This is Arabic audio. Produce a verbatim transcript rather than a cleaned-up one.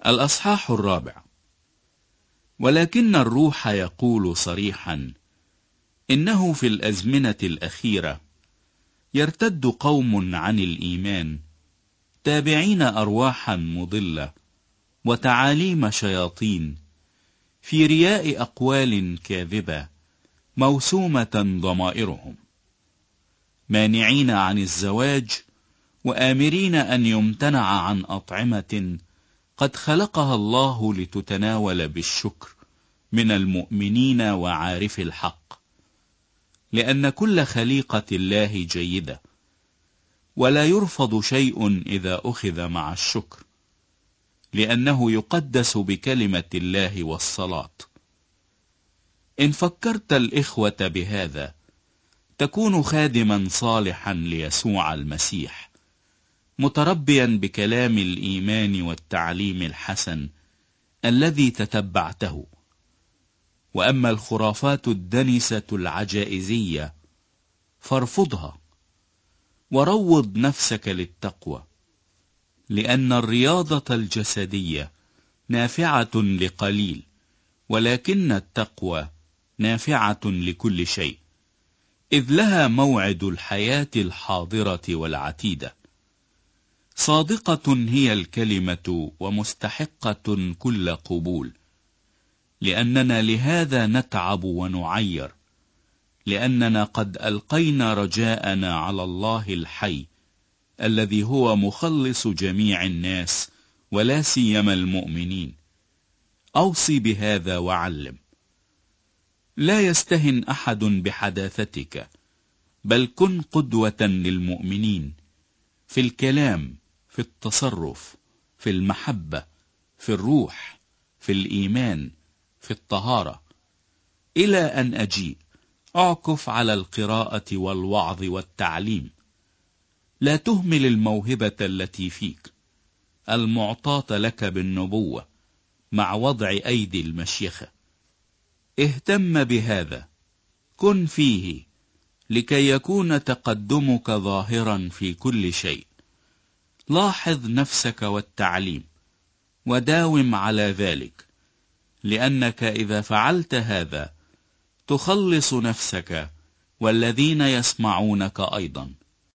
الأصحاح الرابع. ولكن الروح يقول صريحا إنه في الأزمنة الأخيرة يرتد قوم عن الإيمان، تابعين أرواحا مضلة وتعاليم شياطين، في رياء أقوال كاذبة موسومة ضمائرهم، مانعين عن الزواج وآمرين أن يمتنع عن أطعمة قد خلقها الله لتتناول بالشكر من المؤمنين وعارف الحق، لأن كل خليقة الله جيدة، ولا يرفض شيء إذا أخذ مع الشكر، لأنه يقدس بكلمة الله والصلاة. إن فكرت الإخوة بهذا تكون خادما صالحا ليسوع المسيح، متربيا بكلام الإيمان والتعليم الحسن الذي تتبعته. وأما الخرافات الدنسة العجائزية فارفضها، وروض نفسك للتقوى، لأن الرياضة الجسدية نافعة لقليل، ولكن التقوى نافعة لكل شيء، إذ لها موعد الحياة الحاضرة والعتيدة. صادقة هي الكلمة ومستحقة كل قبول، لأننا لهذا نتعب ونعير، لأننا قد ألقينا رجاءنا على الله الحي الذي هو مخلص جميع الناس ولا سيما المؤمنين. أوصي بهذا وعلم. لا يستهن أحد بحداثتك، بل كن قدوة للمؤمنين في الكلام، في التصرف، في المحبة، في الروح، في الإيمان، في الطهارة. إلى أن أجيء أعكف على القراءة والوعظ والتعليم. لا تهمل الموهبة التي فيك المعطاة لك بالنبوة مع وضع أيدي المشيخة. اهتم بهذا، كن فيه، لكي يكون تقدمك ظاهرا في كل شيء. لاحظ نفسك والتعليم، وداوم على ذلك، لأنك إذا فعلت هذا تخلص نفسك والذين يسمعونك أيضا.